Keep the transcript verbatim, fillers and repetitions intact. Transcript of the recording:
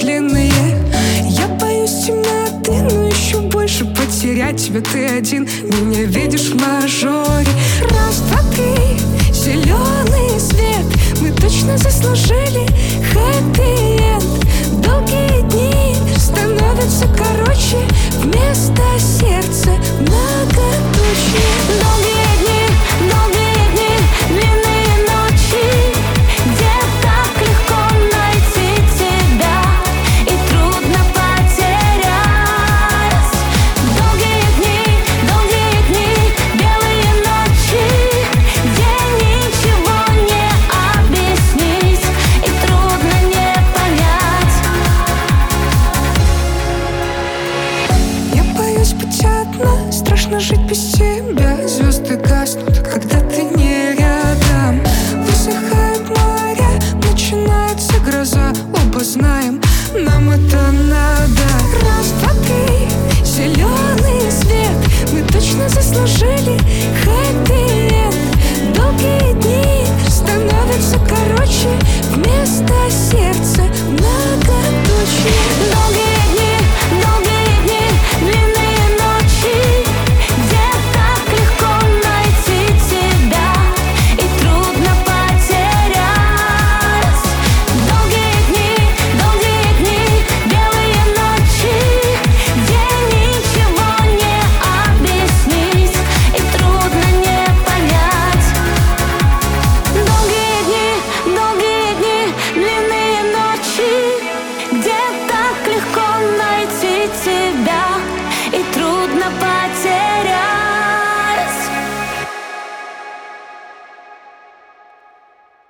длинные. Я боюсь темноты, но еще больше потерять тебя. Ты один меня видишь в мажоре. Раз, два, три, зеленый свет. Мы точно заслужили хэппи-энд. Долгие дни становятся короче, вместо сердца многоточие. Долгие дни, долгие дни, длинные ночи, где так легко найти тебя и трудно потерять. Долгие дни, долгие дни, белые ночи, где ничего не объяснить и трудно не понять. Я боюсь быть одна, страшно жить без тебя. Звезды гаснут, когда ты не рядом. Высыхают моря, начинается гроза. Оба знаем, нам это надо. Раз, два, три, зеленый свет. Мы точно заслужили хэппи-энд. Долгие дни становятся короче, вместо сердца